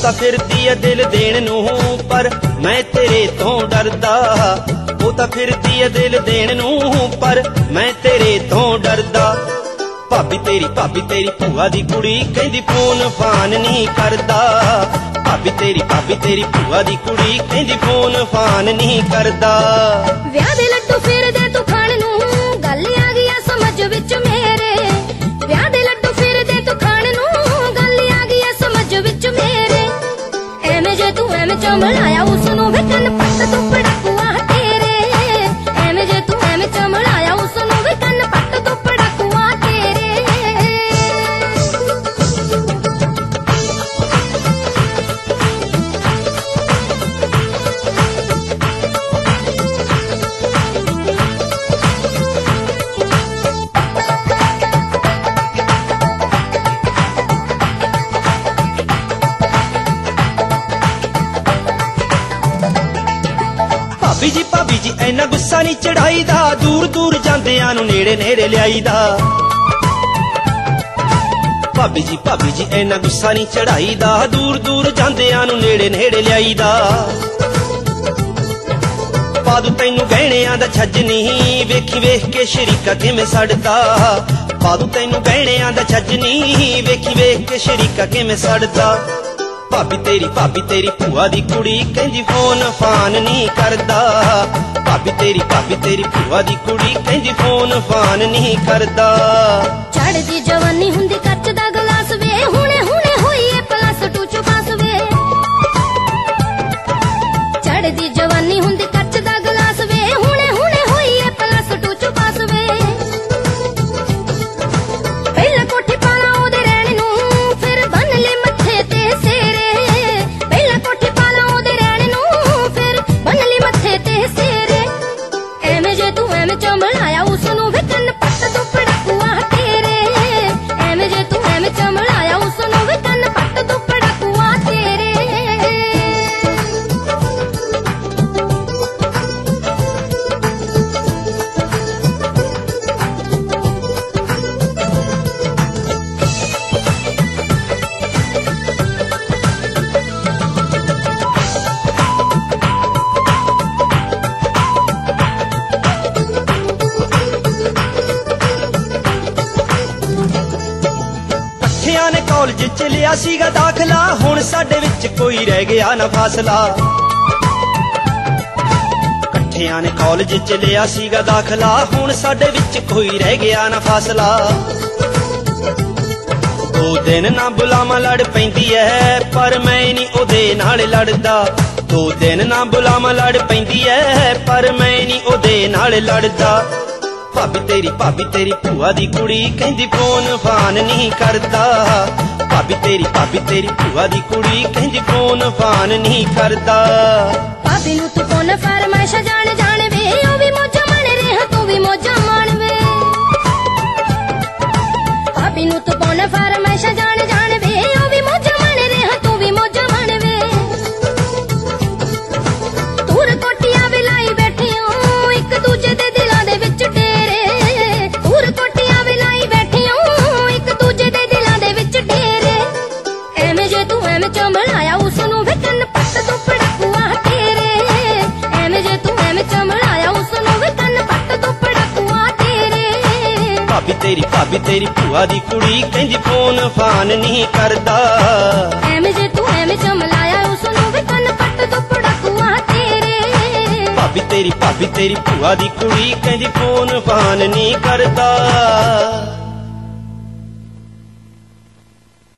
तां फिरदी है दिल देण नूं पर मैं तेरे तो डरदा। वो तां फिरदी है दिल देण नूं पर मैं तेरे तो डरदा। भाभी तेरी भूआ दी कुड़ी कहंदी फोन फान नहीं करदा। भाभी तेरी भूआ दी कुड़ी कहंदी फोन फान नहीं करदा। विआह दे लड्डू फिरदे तू खाण नूं गल आ गई समझ विच मेरे। विआह दे लड्डू फिरदे तू खाण नूं गल आ गई समझ विच मेरे। एवें जे तू एवें चमड़ाया उस नूं वे कन पट तू पड़ाकुआ तेरे। एवें जे तू एवें चमड़ाया उस नूं वे कन पट तू पड़ाकुआ तेरे। भाभी जी ऐना गुस्सा नहीं चढ़ाईदा। दूर दूर जांदियां नूं नेड़े नेड़े लियाईदा। भाभी जी ऐना गुस्सा नहीं चढ़ाईदा। दूर दूर जांदियां नूं नेड़े नेड़े लियाईदा। पादू तैनू गहणियां दा छज नहीं वेखी वेख के शरीका किवें सड़दा। पादू तैनू गहणियां दा छज नहीं वेखी वेख के शरीका किवें सड़दा। भाभी तेरी भूआ दी कुड़ी कहंदी फोन फान नहीं करदा। भाभी तेरी भूआ दी कुड़ी कहंदी फोन फान नहीं करदा। चढ़दी जवानी हुंदी कच्च दा गलास वे हुणे हुणे होईए +2 च पास वे। चढ़दी जवानी हुंदी कच्च दा गलास वे हुणे हुणे होईए +2 च पास वे। पहला कोठी पाला ओदे रहण नूं फिर बन ले मत्थे ते सेरे। पहला कोठी पाला ओदे रहण नूं फिर बन ले मत्थे ते सेरे। एवें जे तू एवें चमड़ाया उस नूं वे कन पट तू पड़ाकुआ तेरे। एवें जे तू एवें चमड़ाया उस नूं वे कन पट तू पड़ाकुआ तेरे। इकट्ठियां ने कॉलेज च लिया सीगा दाखला हुण साडे विच कोई रह गया ना फासला। इकट्ठियां ने कॉलेज च लिया सीगा दाखला हुण साडे विच कोई रह गया ना फासला। 2 दिन ना बुलावा लड़ पैंदी है पर मैं नहीं ओदे नाल लड़दा। 2 दिन ना बुलावा लड़ पैंदी है पर मैं नहीं ओदे नाल लड़दा। भाभी तेरी भूआ दी कुड़ी कहंदी फोन फान नहीं करदा। भाभी तेरी भूआ दी कुड़ी कहंदी फोन फान नहीं करदा। भाभी नूं तू फोन फरमाइश जान जान वे ओ भी मौजा मन रहा तू भी मौजा मान वे। भाभी नूं तू फोन फरमाइश जान जान वे ओ भी मौजा मन रहा तू भी मौजा मान वे। दूर कोटियां भी लाई बैठी हो एक दूजे दे दिलां दे विच डेरे। दूर कोटियां भी लाई बैठी हो एक दूजे दे दिलां दे विच डेरे। एवें जे तू एवें चमड़ाया उस नूं वे कन पट तू पड़ाकुआ तेरे। एवें जे तू एवें चमड़ाया उस नूं वे कन पट तू पड़ाकुआ तेरे। भाभी तेरी भूआ दी कुड़ी कहंदी फोन फान नहीं करदा। एवें जे तू एवें चमड़ाया उस नूं वे कन पट तू पड़ाकुआ तेरे। भाभी तेरी भूआ दी कुड़ी कहंदी फोन फान नहीं करदा।